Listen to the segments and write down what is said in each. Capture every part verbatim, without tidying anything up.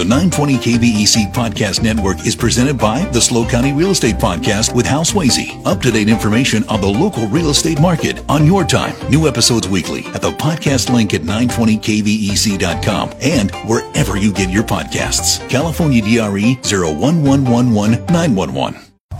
The nine twenty K V E C Podcast Network is presented by the SLO County Real Estate Podcast with Hal Swayze. Up-to-date information on the local real estate market on your time. New episodes weekly at the podcast link at nine twenty K V E C dot com and wherever you get your podcasts. California D R E zero one one one one nine one one.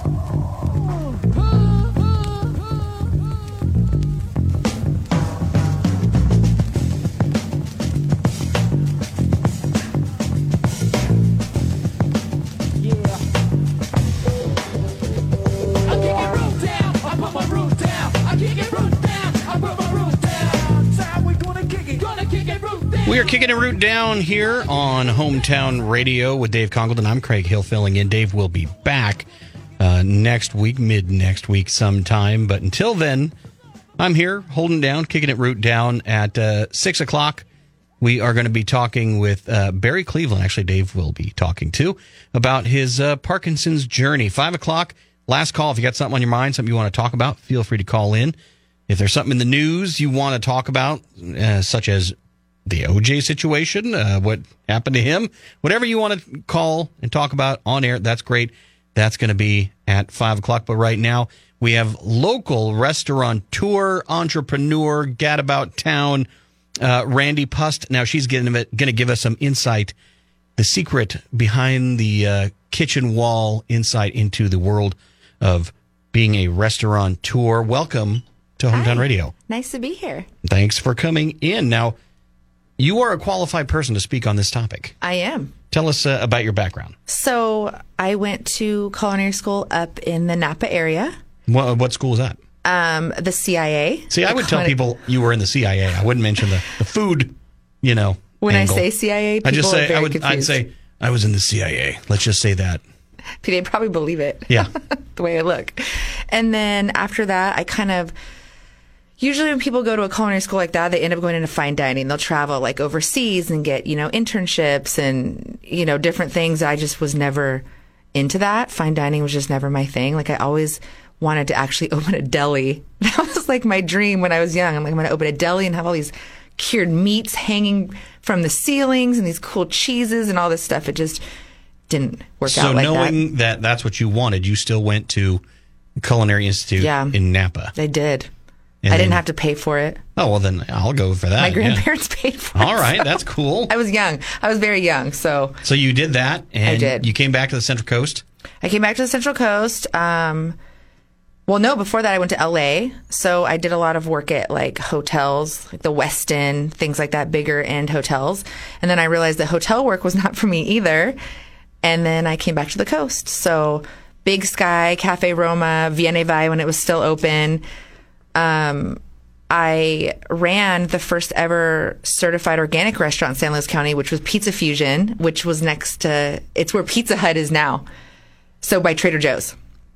We are kicking a root down here on Hometown Radio with Dave Congleton. I'm Craig Hill filling in. Dave will be back uh, next week, mid next week sometime. But until then, I'm here holding down, kicking it root down at uh, six o'clock. We are going to be talking with uh, Barry Cleveland. Actually, Dave will be talking too about his uh, Parkinson's journey. Five o'clock, last call. If you got something on your mind, something you want to talk about, feel free to call in. If there's something in the news you want to talk about, uh, such as the O J situation, uh, what happened to him, whatever you want to call and talk about on air, that's great. That's going to be at five o'clock. But right now, we have local restaurateur, entrepreneur, gadabout town, uh, Randy Pust. Now, she's going to give us some insight, the secret behind the uh, kitchen wall, insight into the world of being a restaurateur. Welcome to Hometown Hi. Radio. Nice to be here. Thanks for coming in. Now, you are a qualified person to speak on this topic. I am. Tell us uh, about your background. So I went to culinary school up in the Napa area. What, what school is that? Um, the C I A. See, I would tell people you were in the C I A. I wouldn't mention the, the food, you know, When angle. I say C I A, people I just say, are very I would, confused. I'd say, I was in the C I A. Let's just say that. They probably believe it. Yeah. The way I look. And then after that, I kind of... Usually when people go to a culinary school like that, they end up going into fine dining. They'll travel like overseas and get, you know, internships and, you know, different things. I just was never into that. Fine dining was just never my thing. Like I always wanted to actually open a deli. That was like my dream when I was young. I'm like, I'm going to open a deli and have all these cured meats hanging from the ceilings and these cool cheeses and all this stuff. It just didn't work so out like that. So knowing that that's what you wanted, you still went to Culinary Institute Yeah. in Napa. I did. And I didn't then- have to pay for it. Oh, well, then I'll go for that. My yeah. grandparents paid for it. All right, so- that's cool. I was young. I was very young, so So you did that, and I did. you came back to the Central Coast? I came back to the Central Coast. Um, well, no, before that I went to L A, so I did a lot of work at like hotels, like the Westin, things like that, bigger end hotels. And then I realized that hotel work was not for me either. And then I came back to the coast. So Big Sky, Cafe Roma, Viene Vai when it was still open. Um, I ran the first ever certified organic restaurant in San Luis County, which was Pizza Fusion, which was next to, it's where Pizza Hut is now. So by Trader Joe's.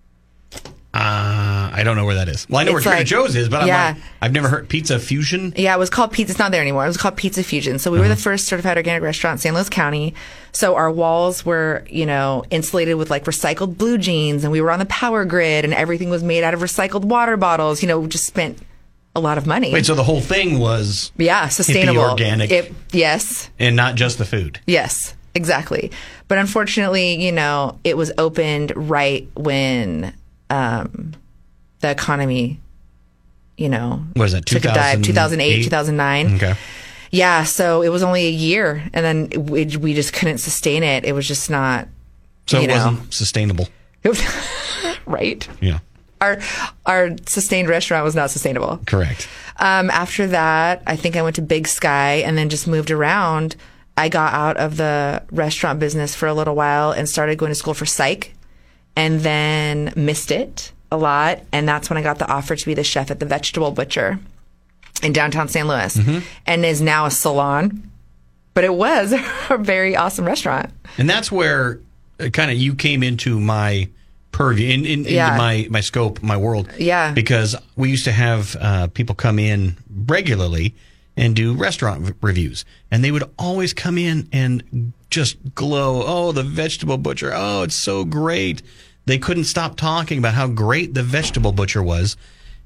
Uh, I don't know where that is. Well, I know It's where Trader like- Joe's is, but I'm yeah. like, I've never heard Pizza Fusion. Yeah, it was called Pizza. It's not there anymore. It was called Pizza Fusion. So we were the first certified organic restaurant in San Luis County. So our walls were, you know, insulated with like recycled blue jeans, and we were on the power grid, and everything was made out of recycled water bottles. You know, we just spent a lot of money. Wait, so the whole thing was yeah, sustainable. hippie organic. It, yes. and not just the food. Yes, exactly. But unfortunately, you know, it was opened right when um, the economy, you know, What is that, took a dive, two thousand eight, two thousand nine. Okay. Yeah, so it was only a year, and then we, we just couldn't sustain it. It was just not, So you it know. wasn't sustainable. It was, right? Yeah, Our our sustained restaurant was not sustainable. correct. Um, after that, I think I went to Big Sky and then just moved around. I got out of the restaurant business for a little while and started going to school for psych, and then missed it a lot. And that's when I got the offer to be the chef at the Vegetable Butcher in downtown Saint Louis, and is now a salon. But it was a very awesome restaurant. And that's where kind of you came into my purview, in, in, Yeah. into my, my scope, my world. Yeah. Because we used to have uh, people come in regularly and do restaurant v- reviews. And they would always come in and just glow. Oh, the Vegetable Butcher. Oh, it's so great. They couldn't stop talking about how great the Vegetable Butcher was.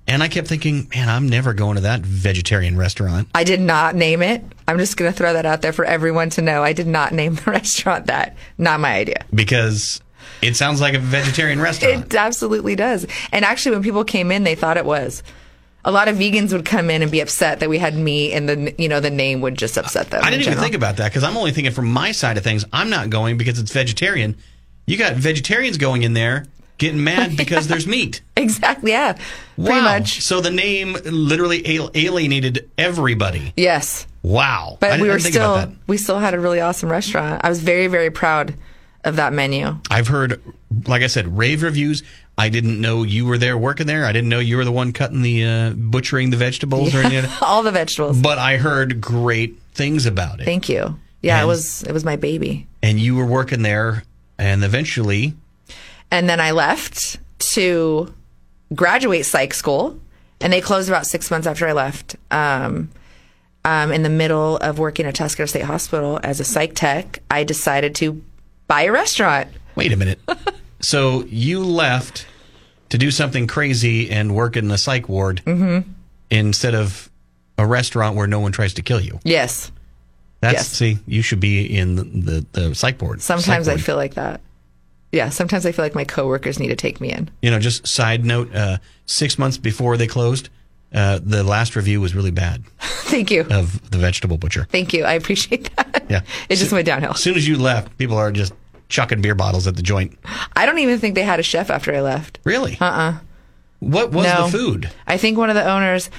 And I kept thinking, man, I'm never going to that vegetarian restaurant. I did not name it. I'm just going to throw that out there for everyone to know. I did not name the restaurant that. Not my idea. Because it sounds like a vegetarian restaurant. It absolutely does. And actually, when people came in, they thought it was. A lot of vegans would come in and be upset that we had meat, and the you know the name would just upset them. I didn't even think about that because I'm only thinking from my side of things. I'm not going because it's vegetarian. You got vegetarians going in there getting mad because there's meat. Exactly, yeah. Pretty Wow. much. So the name literally al- alienated everybody. Yes. Wow. But I we didn't were think still about that. we still had a really awesome restaurant. I was very, very proud of that menu. I've heard, like I said, rave reviews. I didn't know you were there working there. I didn't know you were the one cutting the, uh, butchering the vegetables or anything. All the vegetables. But I heard great things about it. Thank you. Yeah, And- it was it was my baby. And you were working there, and eventually, And then I left to graduate psych school, and they closed about six months after I left. Um, um, in the middle of working at Tuscaloosa State Hospital as a psych tech, I decided to buy a restaurant. wait a minute. So you left to do something crazy and work in the psych ward Mm-hmm. instead of a restaurant where no one tries to kill you. Yes. That's Yes. see, you should be in the, the, the psych ward. Sometimes psych I ward. feel like that. Yeah, sometimes I feel like my coworkers need to take me in. You know, just side note, uh, six months before they closed, uh, the last review was really bad Thank you. of the vegetable butcher. Thank you. I appreciate that. Yeah. It just went downhill. As soon as you left, people are just chucking beer bottles at the joint. I don't even think they had a chef after I left. Really? Uh-uh. What was No. the food? I think one of the owners.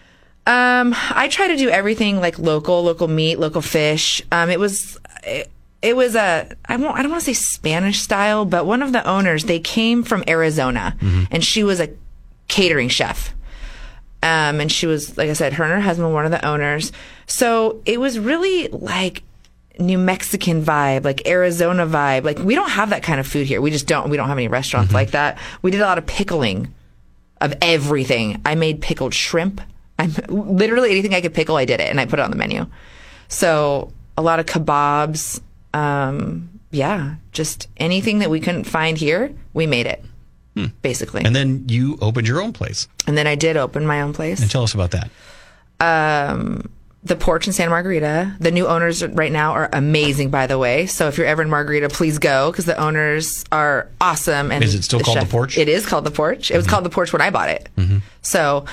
Um, I try to do everything like local, local meat, local fish. Um, it was, it, it was a, I won't, I don't want to say Spanish style, but one of the owners, they came from Arizona, and she was a catering chef. Um, and she was, like I said, her and her husband were one of the owners. So it was really like New Mexican vibe, like Arizona vibe. Like we don't have that kind of food here. We just don't. We don't have any restaurants like that. We did a lot of pickling of everything. I made pickled shrimp. I'm literally anything I could pickle, I did it, and I put it on the menu. So a lot of kebabs. Um, yeah, just anything that we couldn't find here, we made it, basically. And then you opened your own place. And then I did open my own place. And tell us about that. The Porch in Santa Margarita. The new owners right now are amazing, by the way. So if you're ever in Margarita, please go because the owners are awesome. And Is it still called The Porch? It is called The Porch. It was called The Porch when I bought it. So,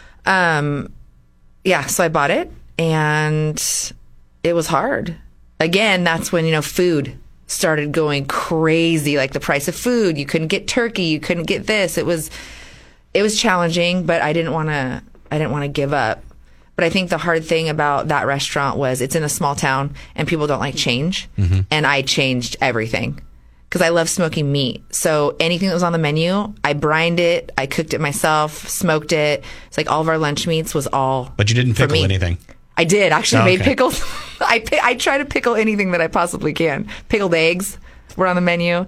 um, yeah, so I bought it and it was hard. Again, that's when, you know, food started going crazy, like the price of food. You couldn't get turkey. You couldn't get this. It was, it was challenging, but I didn't want to, I didn't want to give up. But I think the hard thing about that restaurant was it's in a small town and people don't like change. And I changed everything because I love smoking meat. So anything that was on the menu, I brined it, I cooked it myself, smoked it. It's like all of our lunch meats was all. But you didn't for pickle me. anything. I did actually Oh, made okay. pickles. I pi- I try to pickle anything that I possibly can. Pickled eggs were on the menu,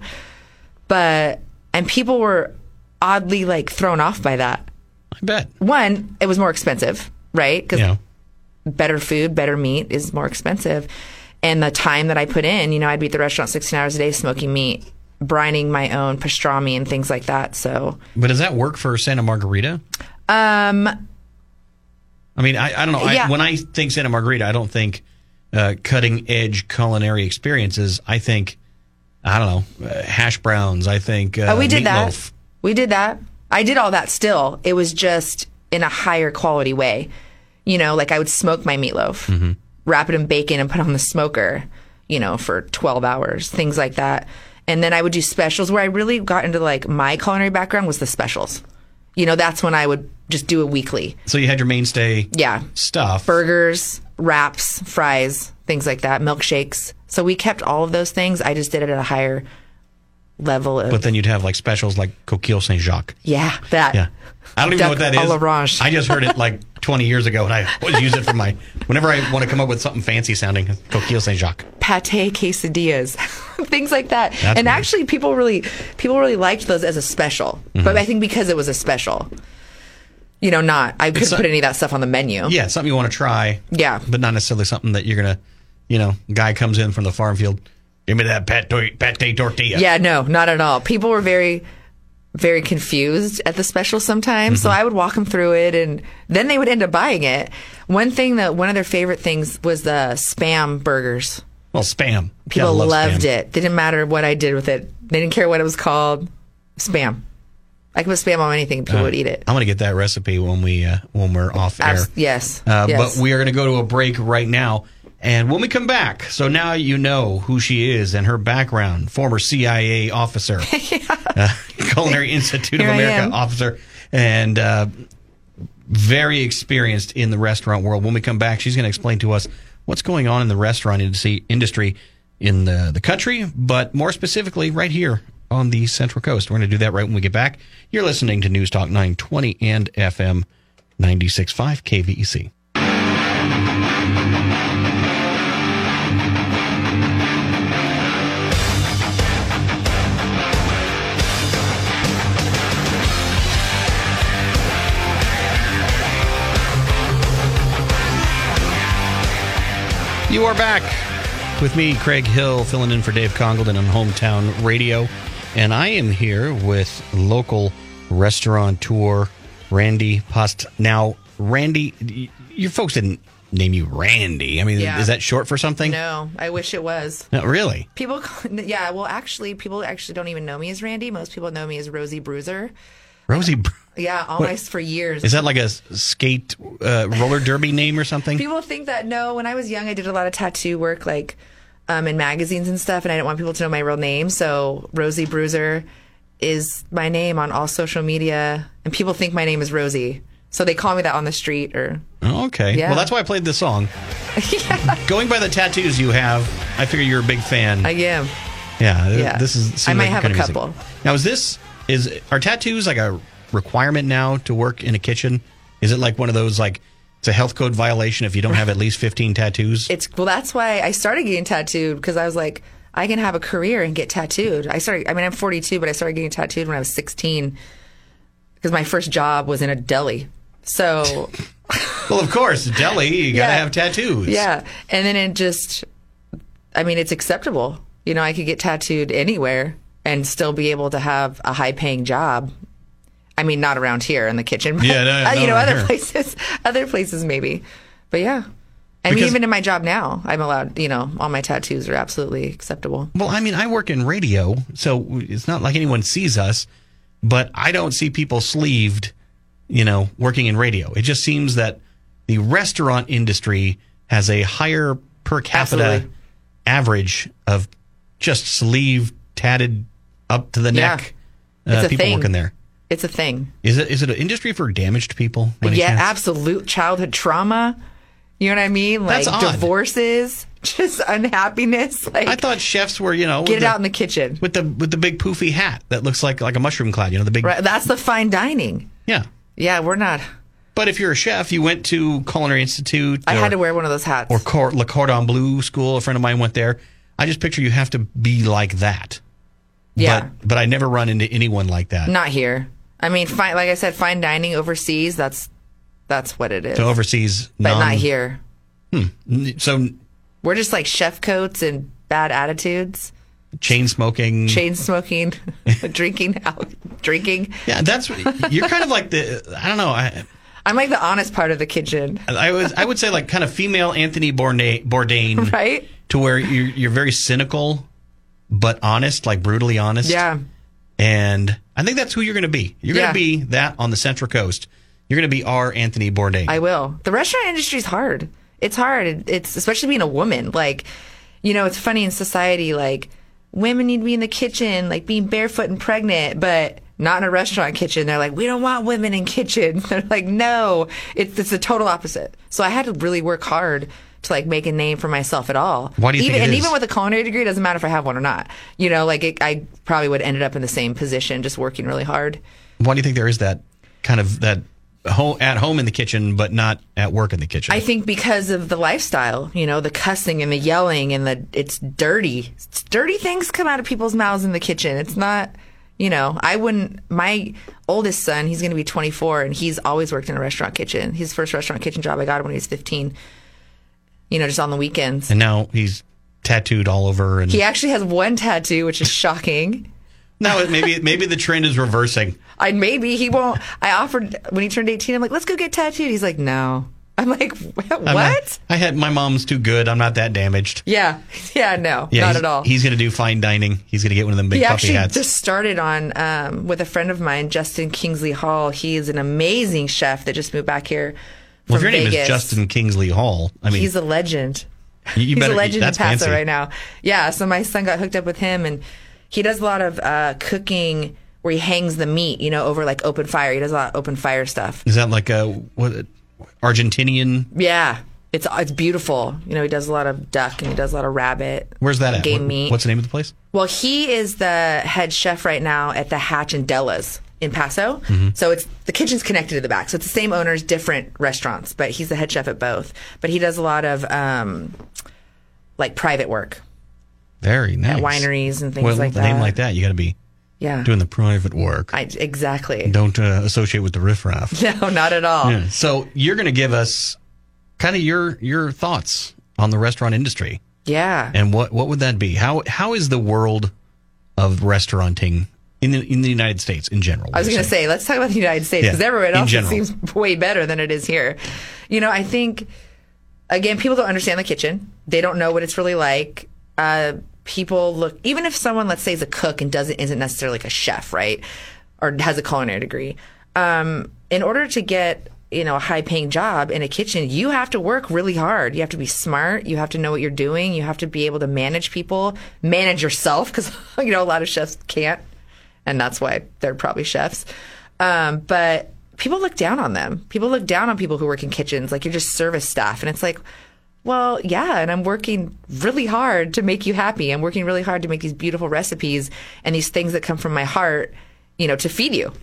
but and people were oddly like thrown off by that. I bet. One, it was more expensive, right? Because You know, better food, better meat is more expensive, and the time that I put in, you know, I'd be at the restaurant sixteen hours a day smoking meat, brining my own pastrami and things like that. So, but does that work for Santa Margarita? um, I mean, I, I don't know. I, Yeah. when I think Santa Margarita, I don't think uh, cutting edge culinary experiences. I think, I don't know, uh, hash browns. I think uh, oh, we did meatloaf. that. We did that. I did all that still. It was just in a higher quality way. You know, like I would smoke my meatloaf, Mm-hmm. wrap it in bacon and put it on the smoker, you know, for twelve hours, things like that. And then I would do specials where I really got into like my culinary background was the specials. You know, that's when I would just do a weekly. So you had your mainstay Yeah. stuff. Burgers, wraps, fries, things like that, milkshakes. So we kept all of those things. I just did it at a higher level of, But then you'd have like specials like Coquille Saint Jacques. yeah, that. Yeah. I don't even know what that Duck is. à l'orange. I just heard it like twenty years ago, and I always use it for my, whenever I want to come up with something fancy sounding, Coquille Saint Jacques. Pate quesadillas, things like that. That's and weird. actually, people really, people really liked those as a special. Mm-hmm. But I think because it was a special, you know, not I couldn't a- put any of that stuff on the menu. Yeah, something you want to try. Yeah. But not necessarily something that you're going to, you know, guy comes in from the farm field, give me that pate, pate tortilla. Yeah, no, not at all. People were very, very confused at the special sometimes. Mm-hmm. So I would walk them through it, and then they would end up buying it. One thing that one of their favorite things was the Spam burgers. Well, Spam. People love loved Spam. it. They didn't matter what I did with it. They didn't care what it was called. Spam. I could put Spam on anything. People uh, would eat it. I'm going to get that recipe when we uh, when we're off air. Abs- yes. Uh, yes. But we are going to go to a break right now. And when we come back, so now you know who she is and her background. Former C I A officer, yeah. uh, Culinary Institute Here of America officer, and uh, very experienced in the restaurant world. When we come back, she's going to explain to us what's going on in the restaurant industry in the, the country, but more specifically right here on the Central Coast. We're going to do that right when we get back. You're listening to News Talk nine twenty and F M ninety-six point five K V E C. You are back with me, Craig Hill, filling in for Dave Congleton on Hometown Radio. And I am here with local restaurateur Randy Post. Now, Randy, your folks didn't name you Randy. I mean, yeah. Is that short for something? No, I wish it was. No, really? People, yeah, well, actually, people actually don't even know me as Randy. Most people know me as Rosie Bruiser. Rosie Bruiser? Yeah, almost for years. Is that like a skate uh, roller derby name or something? People think that. No, when I was young, I did a lot of tattoo work, like um, in magazines and stuff, and I didn't want people to know my real name. So Rosie Bruiser is my name on all social media, and people think my name is Rosie. So they call me that on the street. Or oh, okay. Yeah. Well, that's why I played this song. Yeah. Going by the tattoos you have, I figure you're a big fan. I am. Yeah. Yeah. This is. I might like have a couple. Now, is this is are tattoos like a requirement now to work in a kitchen? Is it like one of those, like, it's a health code violation if you don't have at least fifteen tattoos? It's well, that's why I started getting tattooed, because I was like, I can have a career and get tattooed. I started. I mean, I'm forty-two, but I started getting tattooed when I was sixteen, because my first job was in a deli. So, well, of course, deli, you gotta yeah. have tattoos. Yeah, and then it just, I mean, it's acceptable. You know, I could get tattooed anywhere and still be able to have a high-paying job. I mean, not around here in the kitchen, but, yeah, no, no, you know, other here. places, other places maybe. But yeah. I mean, even in my job now, I'm allowed, you know, all my tattoos are absolutely acceptable. Well, I mean, I work in radio, so it's not like anyone sees us, but I don't see people sleeved, you know, working in radio. It just seems that the restaurant industry has a higher per capita Absolutely. average of just sleeve tatted up to the neck yeah. uh, people thing. working there. It's a thing. Is it? Is it an industry for damaged people? Yeah, chance? absolute childhood trauma. You know what I mean? Like That's odd. Divorces, just unhappiness. Like, I thought chefs were, you know, get it the, out in the kitchen with the with the big poofy hat that looks like like a mushroom cloud. You know, the big. Right, that's the fine dining. Yeah. Yeah, we're not. But if you're a chef, you went to Culinary Institute. I or, had to wear one of those hats. Or Cor- Le Cordon Bleu School. A friend of mine went there. I just picture you have to be like that. Yeah. But, but I never run into anyone like that. Not here. I mean, fine, like I said, fine dining overseas, that's that's what it is. So overseas. But non- not here. Hmm. So we're just like chef coats and bad attitudes. Chain smoking. Chain smoking. drinking. Drinking. Yeah, that's, you're kind of like the, I don't know. I, I'm like the honest part of the kitchen. I was, I would say like kind of female Anthony Bourdain. Bourdain right? To where you're, you're very cynical, but honest, like brutally honest. Yeah. And I think that's who you're going to be. You're going to Yeah. be that on the Central Coast. You're going to be our Anthony Bourdain. I will. The restaurant industry is hard. It's hard. It's especially being a woman. Like, you know, it's funny in society, like, women need to be in the kitchen, like being barefoot and pregnant, but not in a restaurant kitchen. They're like, we don't want women in kitchen. They're like, no, it's, it's the total opposite. So I had to really work hard to like make a name for myself at all. Why do you even, think it And is? even with a culinary degree, it doesn't matter if I have one or not. You know, like it, I probably would have ended up in the same position, just working really hard. Why do you think there is that kind of that home, at home in the kitchen, but not at work in the kitchen? I think because of the lifestyle, you know, the cussing and the yelling and the it's dirty. It's dirty things come out of people's mouths in the kitchen. It's not, you know, I wouldn't. My oldest son, he's going to be twenty-four, and he's always worked in a restaurant kitchen. His first restaurant kitchen job, I got him when he was fifteen. You know, just on the weekends. And now he's tattooed all over. And He actually has one tattoo, which is shocking. No, maybe maybe the trend is reversing. I maybe he won't. I offered when he turned eighteen. I'm like, let's go get tattooed. He's like, no. I'm like, what? I'm not, I had my mom's too good. I'm not that damaged. Yeah, yeah, no, yeah, not at all. He's going to do fine dining. He's going to get one of them big he puffy hats. He actually just started on um, with a friend of mine, Justin Kingsley Hall. He is an amazing chef that just moved back here from Well, if your Vegas. name is Justin Kingsley Hall, I mean, he's a legend. You, you he's better, a legend in that's Paso fancy. right now. Yeah, so my son got hooked up with him, and he does a lot of uh, cooking where he hangs the meat, you know, over like open fire. He does a lot of open fire stuff. Is that like a what? Argentinian? Yeah, it's it's beautiful. You know, he does a lot of duck and he does a lot of rabbit. Where's that at? Game What, meat. What's the name of the place? Well, he is the head chef right now at the Hatch and Della's in Paso. Mm-hmm. So it's the kitchen's connected to the back. So it's the same owners, different restaurants, but he's the head chef at both. But he does a lot of um, like private work. Very nice. At wineries and things well, like with a that. name like that, you got to be yeah. doing the private work. I, exactly. Don't uh, associate with the riffraff. No, not at all. Yeah. So you're going to give us kind of your your thoughts on the restaurant industry. Yeah. And what what would that be? How how is the world of restauranting in the in the United States in general? I was going to say, let's talk about the United States because yeah, everywhere else it general. seems way better than it is here. You know, I think again, people don't understand the kitchen. They don't know what it's really like. Uh, people look, even if someone, let's say, is a cook and doesn't isn't necessarily like a chef, right, or has a culinary degree. Um, in order to get you know, a high-paying job in a kitchen, you have to work really hard. You have to be smart. You have to know what you're doing. You have to be able to manage people, manage yourself, because, you know, a lot of chefs can't, and that's why they're probably chefs. Um, but people look down on them. People look down on people who work in kitchens, like you're just service staff. And it's like, well, yeah, and I'm working really hard to make you happy. I'm working really hard to make these beautiful recipes and these things that come from my heart, you know, to feed you.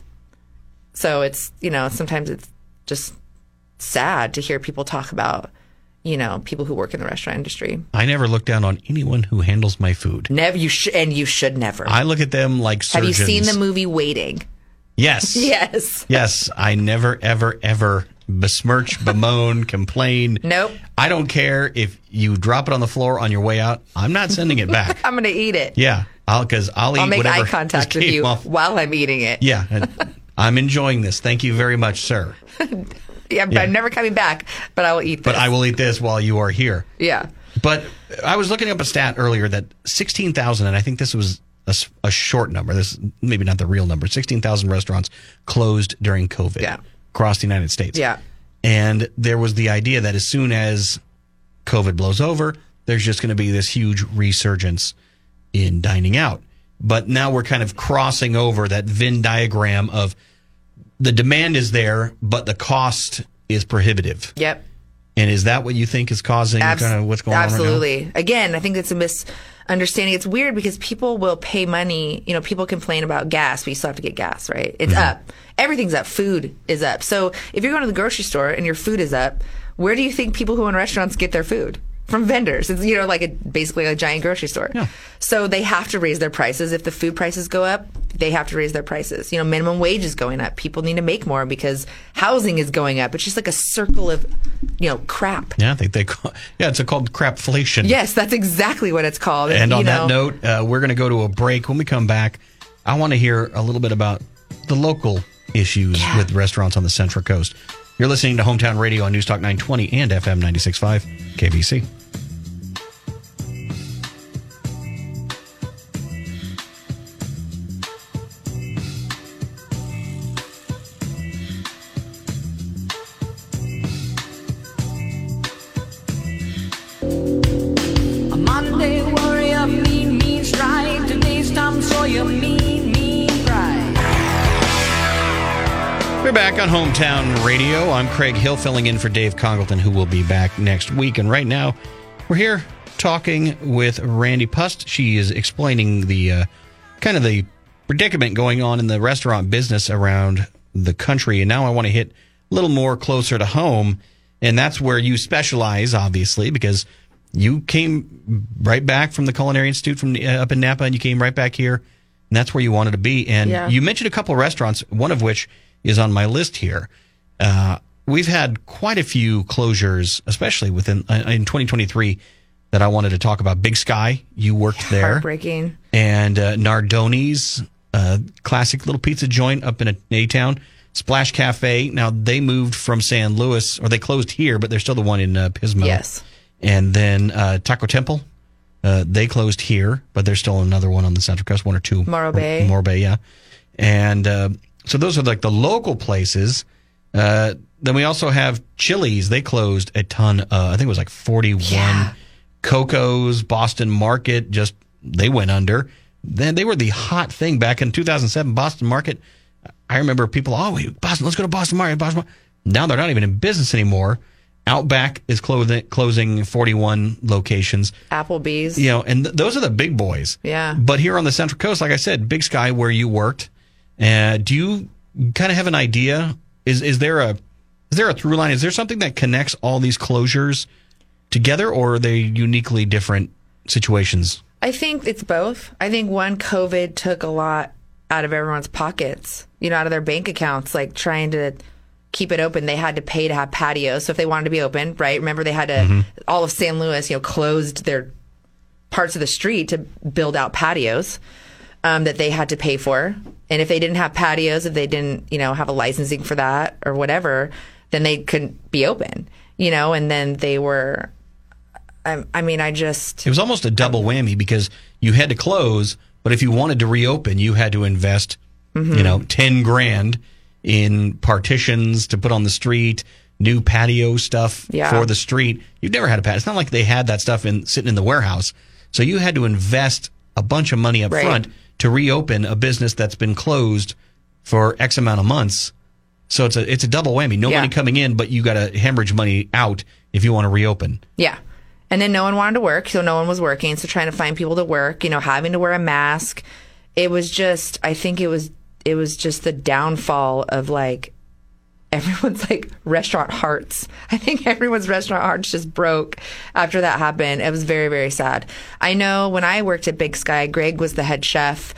So it's, you know, sometimes it's just sad to hear people talk about, you know, people who work in the restaurant industry. I never look down on anyone who handles my food. Never, you sh- and you should never. I look at them like surgeons. Have you seen the movie Waiting? Yes. Yes. Yes. I never, ever, ever besmirch, bemoan, complain. Nope. I don't care if you drop it on the floor on your way out. I'm not sending it back. I'm going to eat it. Yeah. I'll, because I'll eat I'll make whatever eye contact with came you off. while I'm eating it. Yeah. And I'm enjoying this. Thank you very much, sir. Yeah, Yeah. I'm never coming back, but I will eat this. But I will eat this while you are here. Yeah. But I was looking up a stat earlier that sixteen thousand, and I think this was a, s- a short number. This is maybe not the real number. sixteen thousand restaurants closed during COVID Yeah. across the United States. Yeah. And there was the idea that as soon as COVID blows over, there's just going to be this huge resurgence in dining out. But now we're kind of crossing over that Venn diagram of the demand is there, but the cost is prohibitive. Yep. And is that what you think is causing Abs- kind of what's going absolutely. on right now? Again, I think it's a misunderstanding. It's weird because people will pay money. You know, people complain about gas, but you still have to get gas, right? It's Mm-hmm. up. Everything's up. Food is up. So if you're going to the grocery store and your food is up, where do you think people who own restaurants get their food? From vendors. It's, you know, like a, basically a giant grocery store. Yeah. So they have to raise their prices. If the food prices go up, they have to raise their prices. You know, minimum wage is going up. People need to make more because housing is going up. It's just like a circle of, you know, crap. Yeah, I think they call, yeah, it's called crapflation. Yes, that's exactly what it's called. And you on know, that note, uh, we're going to go to a break. When we come back, I want to hear a little bit about the local issues Yeah. with restaurants on the Central Coast. You're listening to Hometown Radio on News Talk nine twenty and F M ninety-six point five K B C. A Monday warrior, mean, mean strike. Today's Tom Sawyer, mean, mean pride. We're back on Hometown Radio. I'm Craig Hill filling in for Dave Congleton, who will be back next week. And right now, we're here talking with Randy Pust. She is explaining the uh, kind of the predicament going on in the restaurant business around the country. And now I want to hit a little more closer to home. And that's where you specialize, obviously, because you came right back from the Culinary Institute from uh, up in Napa, and you came right back here. And that's where you wanted to be. And Yeah. you mentioned a couple of restaurants, one of which is on my list here. Uh, we've had quite a few closures, especially within uh, in twenty twenty-three, that I wanted to talk about. Big Sky, you worked there. heartbreaking. And uh, Nardoni's uh, classic little pizza joint up in a A-town. Splash Cafe. Now, they moved from San Luis, or they closed here, but they're still the one in uh, Pismo. Yes. And then uh, Taco Temple. Uh, they closed here, but there's still another one on the Central Coast, one or two. Morro Bay. Morro Bay, yeah. And uh, so those are like the local places. Uh, then we also have Chili's. They closed a ton. Uh, I think it was like forty-one. Yeah. Coco's, Boston Market, just they went under. Then they were the hot thing back in two thousand seven. Boston Market. I remember people, oh, wait, Boston, let's go to Boston Market. Boston Market. Now they're not even in business anymore. Outback is closing, closing forty-one locations. Applebee's. You know, and th- those are the big boys. Yeah. But here on the Central Coast, like I said, Big Sky, where you worked, uh, do you kind of have an idea? Is is there a is there a through line? Is there something that connects all these closures together, or are they uniquely different situations? I think it's both. I think one, COVID took a lot out of everyone's pockets, you know, out of their bank accounts, like trying to keep it open. They had to pay to have patios. So if they wanted to be open, right? Remember, they had to, mm-hmm. all of San Luis, you know, closed their parts of the street to build out patios um, that they had to pay for. And if they didn't have patios, if they didn't, you know, have a licensing for that or whatever, then they couldn't be open, you know, and then they were, I, I mean, I just... It was almost a double whammy because you had to close, but if you wanted to reopen, you had to invest, mm-hmm. you know, ten grand in partitions to put on the street, new patio stuff yeah. for the street. You've never had a patio. It's not like they had that stuff in sitting in the warehouse. So you had to invest a bunch of money up right. front to reopen a business that's been closed for X amount of months. So it's a it's a double whammy. No yeah. money coming in, but you got to hemorrhage money out if you want to reopen. Yeah. And then no one wanted to work, so no one was working. So trying to find people to work, you know, having to wear a mask. It was just, I think it was, it was just the downfall of like everyone's like restaurant hearts. I think everyone's restaurant hearts just broke after that happened. It was very, very sad. I know when I worked at Big Sky, Greg was the head chef,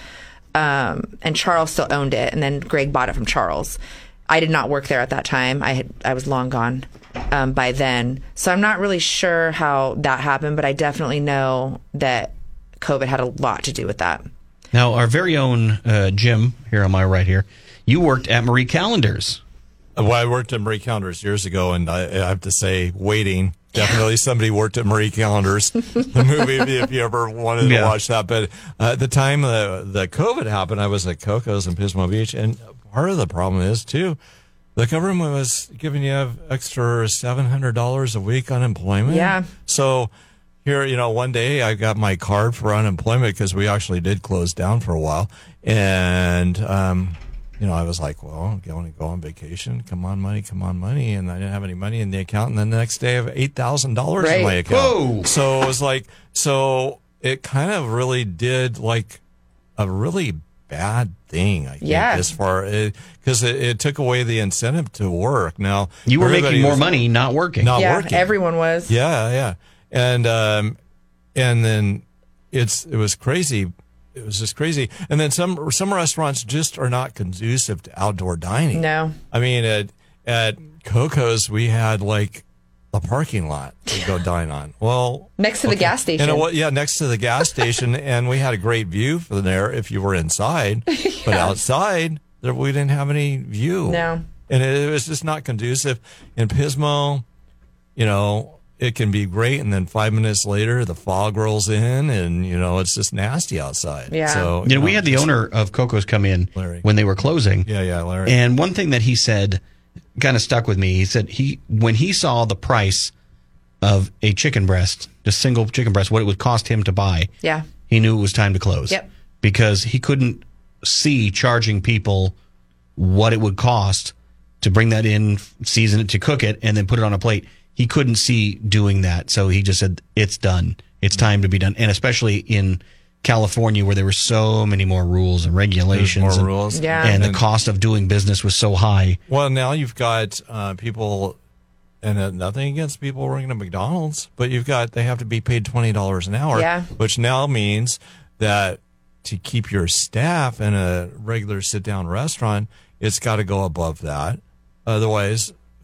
um, and Charles still owned it. And then Greg bought it from Charles. I did not work there at that time. I had, I was long gone. Um, by then. So I'm not really sure how that happened, but I definitely know that COVID had a lot to do with that. Now, our very own uh, Jim, here on my right here, you worked at Marie Callender's. Well, I worked at Marie Callender's years ago, and I, I have to say, waiting. Definitely somebody worked at Marie Callender's, the movie, if you ever wanted to yeah. watch that. But uh, at the time the, the COVID happened, I was at Coco's in Pismo Beach, and part of the problem is, too, the government was giving you extra seven hundred dollars a week unemployment. Yeah. So here, you know, one day I got my card for unemployment because we actually did close down for a while. And, um, you know, I was like, well, I want to go on vacation. Come on, money, come on, money. And I didn't have any money in the account. And then the next day I have eight thousand dollars right. in my account. Whoa. So it was like, so it kind of really did like a really bad thing, I think, yeah. as far because it, it took away the incentive to work. Now you were making more was, money not working. Not yeah, working. everyone was. Yeah, yeah, and um, and then it's it was crazy. It was just crazy. And then some some restaurants just are not conducive to outdoor dining. No, I mean at at Coco's we had like a parking lot to go dine on. Well, next to okay. the gas station. And it, yeah, next to the gas station, and we had a great view from there if you were inside. yeah. But outside, there, we didn't have any view. No. And it, it was just not conducive. In Pismo, you know, it can be great, and then five minutes later, the fog rolls in, and, you know, it's just nasty outside. Yeah. So, You know, know we had the just, owner of Coco's come in Larry. when they were closing. Yeah, yeah, Larry. And one thing that he said kind of stuck with me. He said he when he saw the price of a chicken breast, just single chicken breast, what it would cost him to buy, yeah, he knew it was time to close. Yep. Because he couldn't see charging people what it would cost to bring that in, season it, to cook it, and then put it on a plate. He couldn't see doing that. So he just said, it's done. It's time to be done. And especially in California, where there were so many more rules and regulations. There's more and, rules. Yeah. And the And- cost of doing business was so high. Well, now you've got uh, people, and uh, nothing against people working at McDonald's, but you've got, they have to be paid twenty dollars an hour, Yeah. which now means that to keep your staff in a regular sit-down restaurant, it's got to go above that. Otherwise,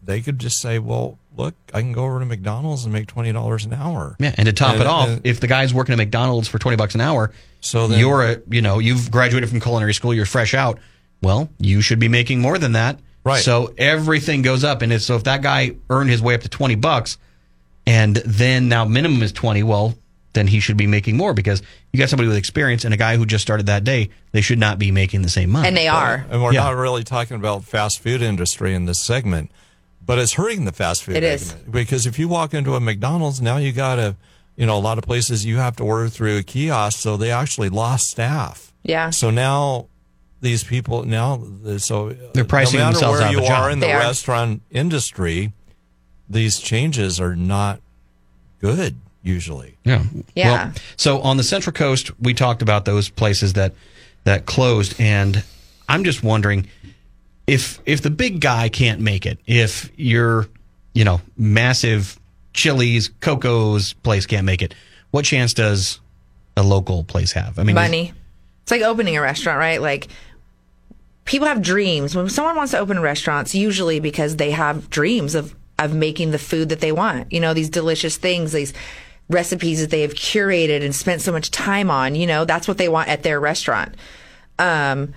they could just say, well, look, I can go over to McDonald's and make twenty dollars an hour. Yeah, and to top And- it off, and- if the guy's working at McDonald's for twenty bucks an hour, So then- you're a, you know, you've graduated from culinary school, you're fresh out. Well, you should be making more than that. Right. So everything goes up, and it's, so if that guy earned his way up to twenty bucks, and then now minimum is twenty, well, then he should be making more, because you got somebody with experience and a guy who just started that day. They should not be making the same money. And they are. And we're Yeah. not really talking about fast food industry in this segment, but it's hurting the fast food It is. segment. Because if you walk into a McDonald's, now you got to, you know, a lot of places you have to order through a kiosk, so they actually lost staff. Yeah. So now these people, now, so They're pricing no matter themselves where out of you a job. are in the They are. restaurant industry, these changes are not good usually. Yeah. Yeah. Well, so on the Central Coast, we talked about those places that that closed, and I'm just wondering if if the big guy can't make it, if your, you know, massive Chili's, Coco's place can't make it, what chance does a local place have? I mean, Money. It's like opening a restaurant, right? Like, people have dreams. When someone wants to open a restaurant, it's usually because they have dreams of, of making the food that they want. You know, these delicious things, these recipes that they have curated and spent so much time on. You know, that's what they want at their restaurant. Um,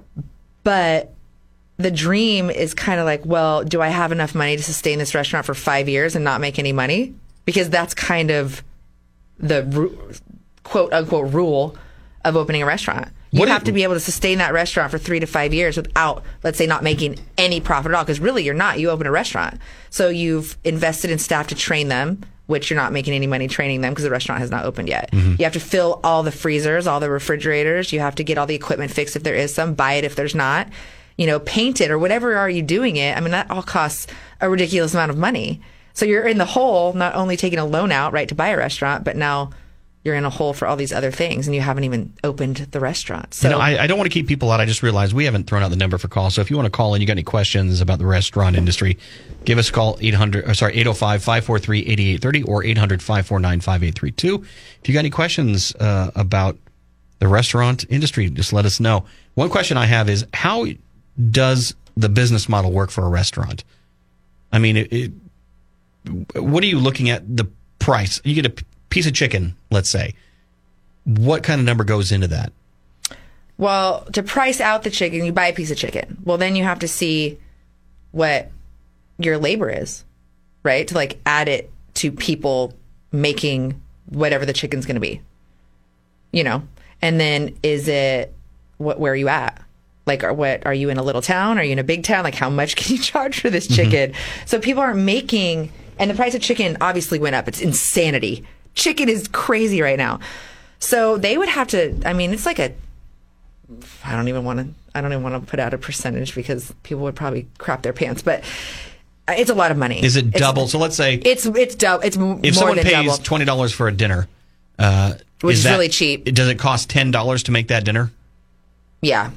but the dream is kind of like, well, do I have enough money to sustain this restaurant for five years and not make any money? Because that's kind of the ru- quote unquote rule of opening a restaurant. You What have if- to be able to sustain that restaurant for three to five years without, let's say, not making any profit at all. Because really, you're not. You open a restaurant. So you've invested in staff to train them, which you're not making any money training them because the restaurant has not opened yet. Mm-hmm. You have to fill all the freezers, all the refrigerators. You have to get all the equipment fixed if there is some, buy it if there's not. You know, paint it or whatever are you doing it. I mean, that all costs a ridiculous amount of money. So you're in the hole, not only taking a loan out, right, to buy a restaurant, but now you're in a hole for all these other things, and you haven't even opened the restaurant. So You know, I, I don't want to keep people out. I just realized we haven't thrown out the number for call. So if you want to call in, you got any questions about the restaurant industry, give us a call, eight hundred, or sorry, eight oh five, five four three, eight eight three oh or eight hundred, five four nine, five eight three two. If you got any questions uh, about the restaurant industry, just let us know. One question I have is, how does the business model work for a restaurant? I mean, it, it, what are you looking at the price? You get a p- piece of chicken, let's say. What kind of number goes into that? Well, to price out the chicken, you buy a piece of chicken. Well, then you have to see what your labor is, right? To like add it to people making whatever the chicken's going to be, you know? And then is it, what, where are you at? Like, are, what, are you in a little town? Are you in a big town? Like, how much can you charge for this chicken? So people aren't making, and the price of chicken obviously went up. It's insanity. Chicken is crazy right now. So they would have to, I mean, it's like a, I don't even want to, I don't even want to put out a percentage because people would probably crap their pants, but it's a lot of money. Is it It's- double? So let's say It's, it's double. It's m- if more someone than pays double. twenty dollars for a dinner, uh, Which is that- really cheap. Does it cost ten dollars to make that dinner? Yeah.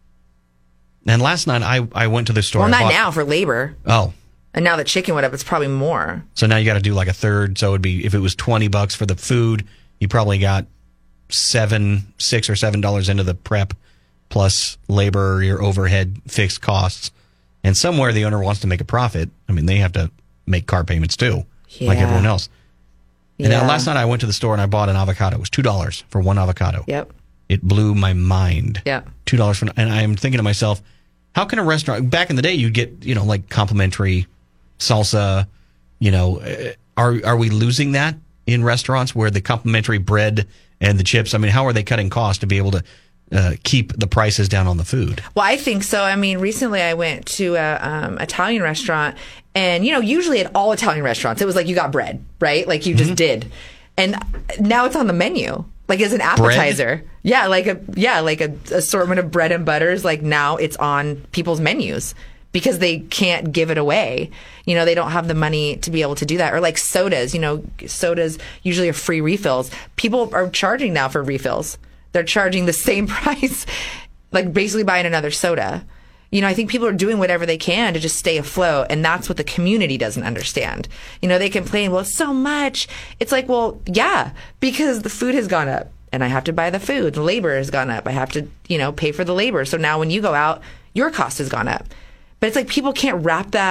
And last night I, I went to the store. Well, I not bought- now for labor. Oh, And now that chicken went up, it's probably more. so now you got to do like a third. So it'd be, if it was twenty bucks for the food, you probably got seven, six or seven dollars into the prep, plus labor, your overhead, fixed costs, and somewhere the owner wants to make a profit. I mean, they have to make car payments too, like Yeah. everyone else. And Yeah. now last night I went to the store and I bought an avocado. It was two dollars for one avocado. Yep. It blew my mind. Yep. Two dollars for, and I'm thinking to myself, how can a restaurant, back in the day, you'd get, you know, like complimentary salsa, you know, uh, are are we losing that in restaurants where the complimentary bread and the chips, I mean, how are they cutting costs to be able to uh, keep the prices down on the food? Well, I think so. I mean, recently I went to a um, Italian restaurant, and you know, usually at all Italian restaurants, it was like you got bread, right? Like you just did, and now it's on the menu, like as an appetizer. Yeah, like a yeah, like a assortment of bread and butters. Like now it's on people's menus because they can't give it away. You know, they don't have the money to be able to do that. Or like sodas. You know, sodas usually are free refills. People are charging now for refills. They're charging the same price, like basically buying another soda. You know, I think people are doing whatever they can to just stay afloat, and that's what the community doesn't understand. You know, they complain, well, it's so much. It's like, well, yeah, because the food has gone up, and I have to buy the food. The labor has gone up. I have to, you know, pay for the labor. So now when you go out, your cost has gone up. But it's like people can't wrap that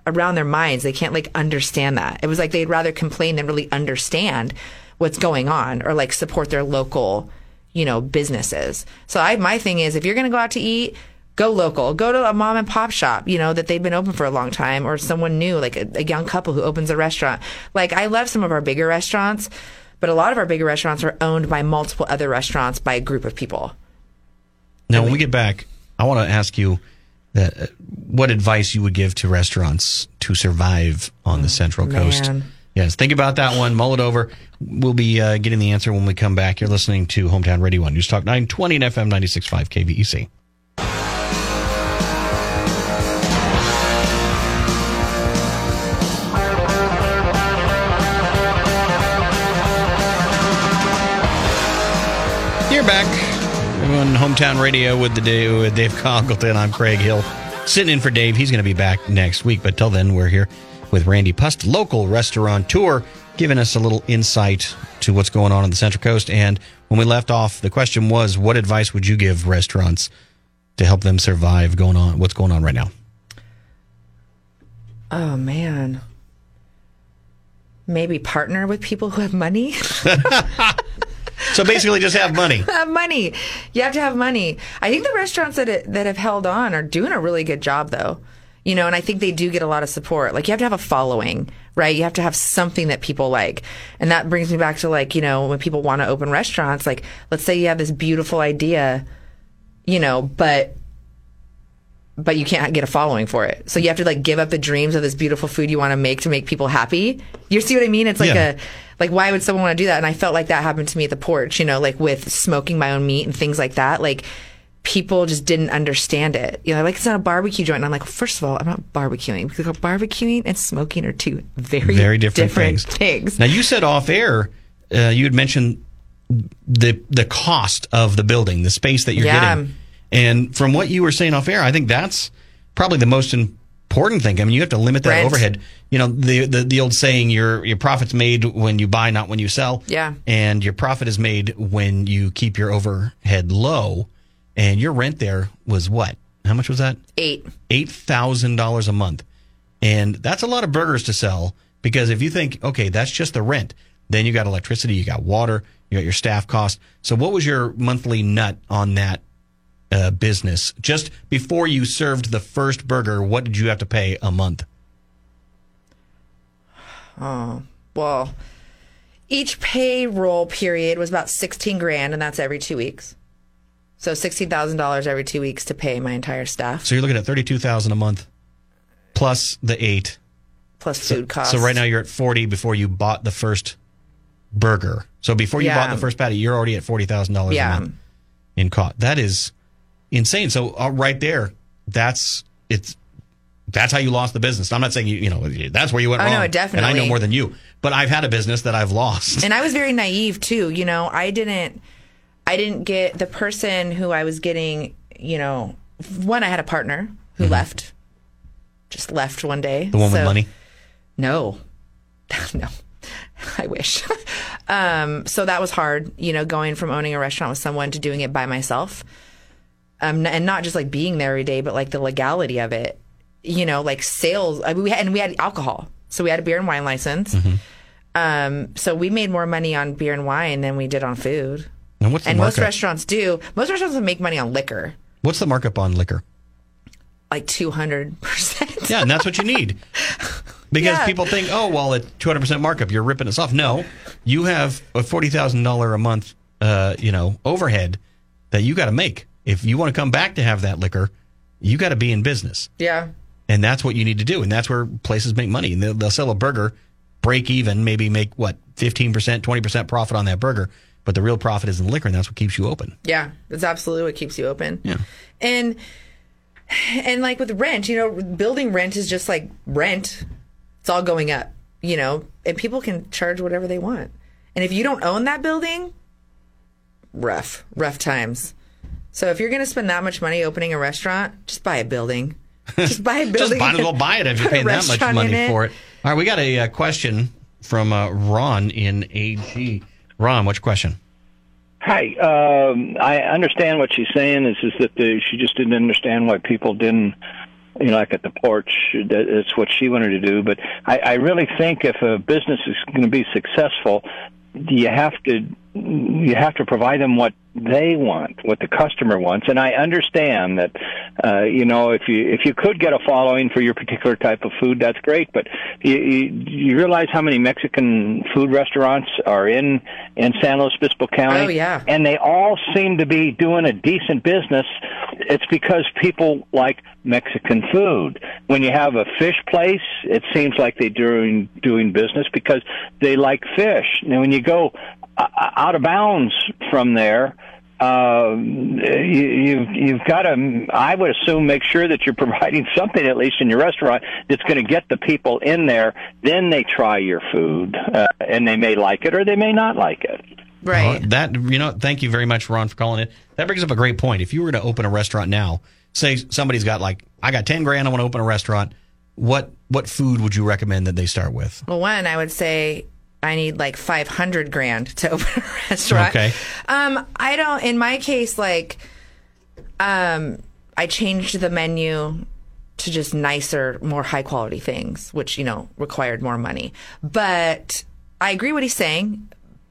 around their minds. They can't like understand that. It was like they'd rather complain than really understand what's going on or like support their local, you know, businesses. So I, my thing is, if you're going to go out to eat, go local. Go to a mom and pop shop, you know, that they've been open for a long time, or someone new, like a, a young couple who opens a restaurant. Like, I love some of our bigger restaurants, but a lot of our bigger restaurants are owned by multiple other restaurants by a group of people. Now, when we get back, I want to ask you that, uh, what advice you would give to restaurants to survive on the Central Coast. Man. Yes, think about that one. Mull it over. We'll be uh, getting the answer when we come back. You're listening to Hometown Radio on News Talk nine twenty and F M ninety-six point five K V E C. You're back on Hometown Radio with the Dave, with Dave Congleton. I'm Craig Hill, sitting in for Dave. He's going to be back next week, but till then, we're here with Randy Pust, local restaurateur, giving us a little insight to what's going on on the Central Coast. And when we left off, the question was, what advice would you give restaurants to help them survive going on? What's going on right now? Oh, man. Maybe partner with people who have money. So basically just have money. Have money. You have to have money. I think the restaurants that that have held on are doing a really good job, though. You know, and I think they do get a lot of support. Like, you have to have a following, right? You have to have something that people like. And that brings me back to, like, you know, when people want to open restaurants, like, let's say you have this beautiful idea, you know, but but you can't get a following for it. So you have to, like, give up the dreams of this beautiful food you want to make to make people happy. You see what I mean? It's like Yeah. a, like, why would someone want to do that? And I felt like that happened to me at the Porch, you know, like with smoking my own meat and things like that. Like, people just didn't understand it. You know, like, it's not a barbecue joint. And I'm like, first of all, I'm not barbecuing. Because barbecuing and smoking are two very, Very different, different things. things. Now, you said off air, uh, you had mentioned the the cost of the building, the space that you're Yeah. getting. And from what you were saying off air, I think that's probably the most important thing. I mean, you have to limit that Rent. overhead. You know, the, the the old saying, your your profit's made when you buy, not when you sell. Yeah. And your profit is made when you keep your overhead low. And your rent there was what? How much was that? Eight. eight thousand dollars a month. And that's a lot of burgers to sell, because if you think, okay, that's just the rent, then you got electricity, you got water, you got your staff cost. So what was your monthly nut on that uh, business? Just before you served the first burger, what did you have to pay a month? Oh, well, each payroll period was about sixteen grand, and that's every two weeks. So sixteen thousand dollars every two weeks to pay my entire staff, So you're looking at thirty-two thousand dollars a month plus the eight. plus food costs. So right now you're at forty before you bought the first burger. So before you Yeah. bought the first patty, you're already at forty thousand dollars Yeah. a month in cost. That is insane. So uh, right there, that's it's that's how you lost the business. I'm not saying you you know that's where you went Oh, wrong. no, And I know definitely. more than you, but I've had a business that I've lost. And I was very naive too. You know, I didn't, I didn't get the person who I was getting. You know, one, I had a partner who left, just left one day. Mm-hmm. The one with So- money. No, no, I wish. um, so that was hard, you know, going from owning a restaurant with someone to doing it by myself. Um, and not just like being there every day, but like the legality of it, you know, like sales. I mean, we had, and we had alcohol. So we had a beer and wine license. Mm-hmm. Um, so we made more money on beer and wine than we did on food. And what's the And most markup? restaurants do. Most restaurants will make money on liquor, What's the markup on liquor? like two hundred percent. Yeah, and that's what you need. Because Yeah. people think, oh, well, at two hundred percent markup, you're ripping us off. No, you have a forty thousand dollars a month, uh, you know, overhead that you got to make. If you want to come back to have that liquor, you got to be in business. Yeah. And that's what you need to do. And that's where places make money. And they'll, they'll sell a burger, break even, maybe make, what, fifteen percent, twenty percent profit on that burger. But the real profit is in the liquor, and that's what keeps you open. Yeah, it's absolutely what keeps you open. Yeah. And and like with rent, you know, building rent is just like rent. It's all going up, you know, and people can charge whatever they want. And if you don't own that building, rough, rough times. So if you're going to spend that much money opening a restaurant, just buy a building. Just buy a building. Just might as well buy it if you're Put a paying that much restaurant money in for it. All right, we got a uh, question from uh, Ron in A G. Ron, what's your question? Hi. Um, I understand what she's saying is, is that the, she just didn't understand why people didn't you know, like at the porch. That's what she wanted to do. But I, I really think if a business is going to be successful, you have to you have to provide them what they want, what the customer wants. And I understand that, uh, you know, if you if you could get a following for your particular type of food, that's great. But you, you, you realize how many Mexican food restaurants are in in San Luis Obispo County? Oh, yeah. And they all seem to be doing a decent business. It's because people like Mexican food. When you have a fish place, it seems like they're doing doing business because they like fish. Now, when you go out of bounds from there, uh, you, you've, you've got to, I would assume, make sure that you're providing something, at least in your restaurant, that's going to get the people in there. Then they try your food, uh, and they may like it or they may not like it. Right. Well, that, you know, thank you very much, Ron, for calling in. That brings up a great point. If you were to open a restaurant now, say somebody's got like, I got ten grand, I want to open a restaurant. What, what food would you recommend that they start with? Well, one, I would say I need like five hundred grand to open a restaurant. Okay. Um, I don't, in my case, like, um, I changed the menu to just nicer, more high quality things, which, you know, required more money. But I agree what he's saying.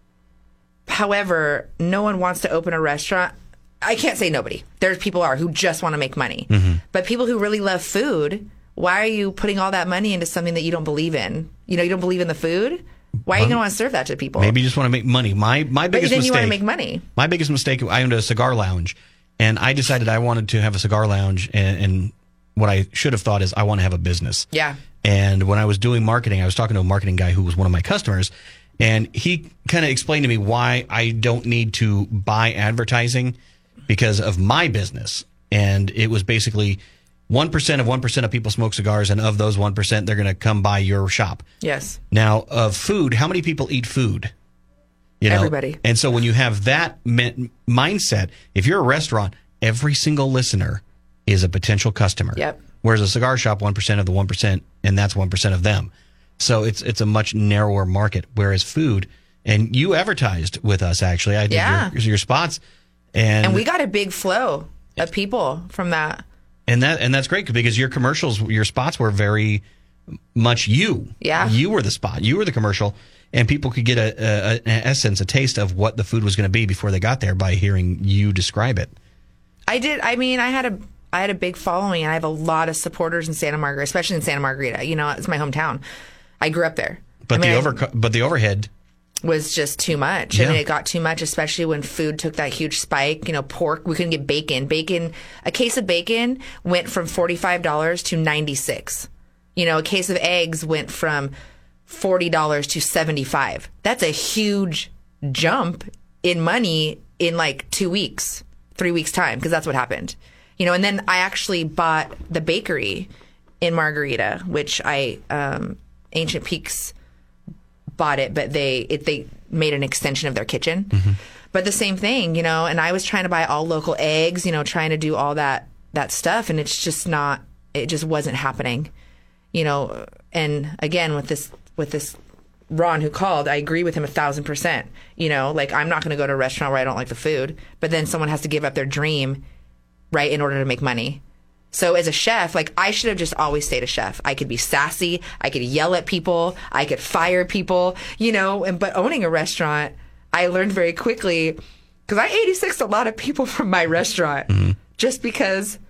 However, no one wants to open a restaurant. I can't say nobody. There's people are who just want to make money. Mm-hmm. But people who really love food, why are you putting all that money into something that you don't believe in? You know, you don't believe in the food? Why are you going to want to serve that to people? Maybe you just want to make money. My my biggest but then mistake. you want to make money. My biggest mistake. I owned a cigar lounge, and I decided I wanted to have a cigar lounge. And, and what I should have thought is I want to have a business. Yeah. And when I was doing marketing, I was talking to a marketing guy who was one of my customers, and he kind of explained to me why I don't need to buy advertising because of my business. And it was basically one percent of one percent of people smoke cigars, and of those one percent, they're going to come by your shop. Yes. Now, of food, how many people eat food? You know? Everybody. And so when you have that mi- mindset, if you're a restaurant, every single listener is a potential customer. Yep. Whereas a cigar shop, one percent of the one percent, and that's one percent of them. So it's it's a much narrower market. Whereas food, and you advertised with us, actually. I did Yeah. your, your spots. And, And we got a big flow of people from that. And that and that's great because your commercials, your spots were very much you. Yeah. You were the spot. You were the commercial. And people could get a, a, an essence, a taste of what the food was going to be before they got there by hearing you describe it. I did. I mean, I had a I had a big following, and I have a lot of supporters in Santa Margarita, especially in Santa Margarita. You know, it's my hometown. I grew up there. But I mean, the I- over but the overhead. was just too much. Yeah. I mean, it got too much, especially when food took that huge spike. You know, pork, we couldn't get bacon. Bacon, a case of bacon went from forty-five dollars to ninety-six dollars. You know, a case of eggs went from forty dollars to seventy-five dollars. That's a huge jump in money in like two weeks, three weeks time, because that's what happened. You know, and then I actually bought the bakery in Margarita, which I, um, Ancient Peaks bought it, but they it, they made an extension of their kitchen. Mm-hmm. But the same thing, you know, and I was trying to buy all local eggs, you know, trying to do all that that stuff, and it's just not, it just wasn't happening, you know. And again, with this with this Ron who called, I agree with him a thousand percent. You know, like, I'm not going to go to a restaurant where I don't like the food, but then someone has to give up their dream, right, in order to make money. So as a chef, like, I should have just always stayed a chef. I could be sassy. I could yell at people. I could fire people, you know. And but owning a restaurant, I learned very quickly, because I eighty-sixed a lot of people from my restaurant mm-hmm. just because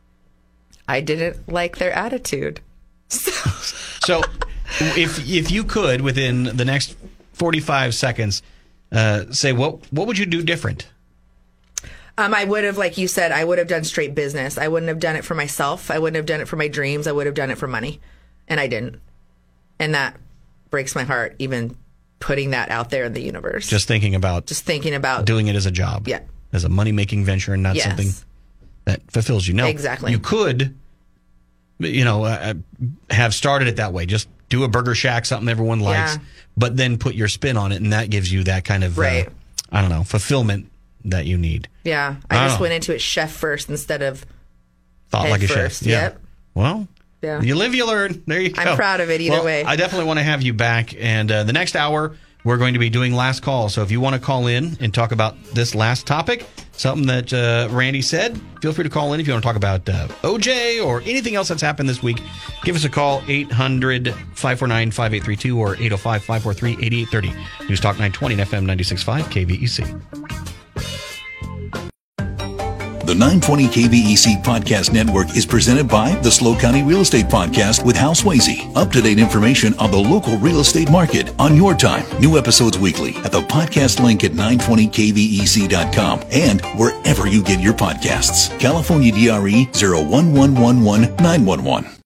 I didn't like their attitude. So, so if if you could, within the next forty-five seconds, uh, say, what what would you do different? Um, I would have, like you said, I would have done straight business. I wouldn't have done it for myself. I wouldn't have done it for my dreams. I would have done it for money. And I didn't. And that breaks my heart, even putting that out there in the universe. Just thinking about Just thinking about doing it as a job. Yeah. As a money-making venture and not Yes. something that fulfills you. Now, Exactly. you could, you know, uh, have started it that way. Just do a Burger Shack, something everyone likes, Yeah. but then put your spin on it, and that gives you that kind of, Right. uh, I don't know, fulfillment that you need. Yeah. I I don't just know. went into it chef first instead of Thought head like a first. chef. Yeah. Yep. Well, Yeah. you live, you learn. There you go. I'm proud of it either Well, way. I definitely want to have you back. And uh, the next hour, we're going to be doing last call. So if you want to call in and talk about this last topic, something that uh, Randy said, feel free to call in. If you want to talk about uh, O J or anything else that's happened this week, give us a call, eight hundred, five four nine, five eight three two or eight oh five, five four three, eight eight three oh. News Talk nine twenty and F M ninety-six point five K V E C. The nine twenty K V E C Podcast Network is presented by the SLO County Real Estate Podcast with Hal Swayze. Up-to-date information on the local real estate market on your time. New episodes weekly at the podcast link at nine twenty K V E C dot com and wherever you get your podcasts. California D R E zero one one one one nine one one.